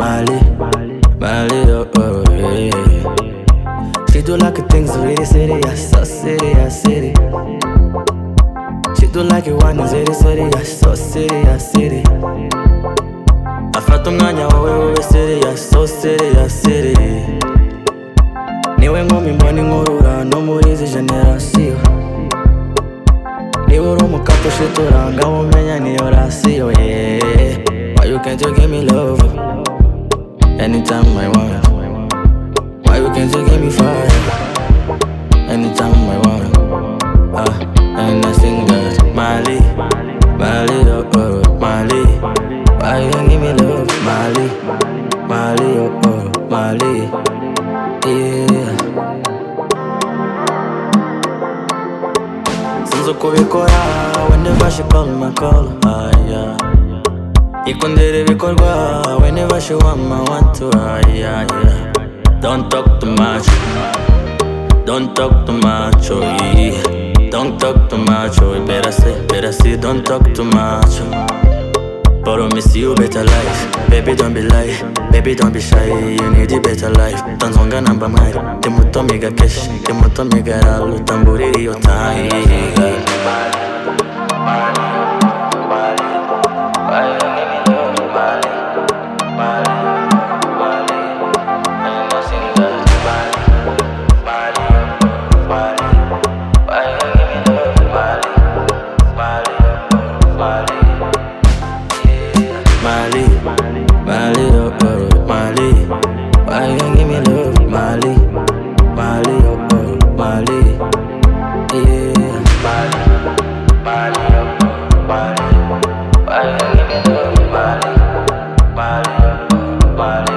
Mali, Mali, oh, oh, yeah. She do like it things really serious, so serious, serious. She do like it one is really serious, so serious, serious. Afata umwanya wowe serious, so serious, serious. Niwe nkumi mbona inkurura no muri izi generasiyo. Niwe uri umukapo ushitura ngaho umenya niyo rasiyo, yeah. Why you can't you give me love anytime I want? Why you can't you give me fire anytime I want? And I sing that Mali, Mali, oh, oh, Mali. Why you can't give me love, Mali, Mali, oh, oh, Mali, yeah. Since ukubikora whenever she call my call, yeah. Ikundira ibikorwa whenever she want my want to, yeah, yeah. Don't talk too much, don't talk too much, oh yeah. Don't talk too much, oh better say, don't talk too much, oh. Promise you better life, baby don't be lie, baby don't be shy, you need a better life. Tanzonga namba mari, temuto mega cash, temuto mega ralu, tamburiri yo tai. Mali, Mali, oh, oh, Mali. Why you can't give me love, Mali, Mali, oh, oh, Mali, yeah. Mali, Mali, oh, oh, Mali. Why you can't give me love, Mali, Mali, oh, oh, Mali.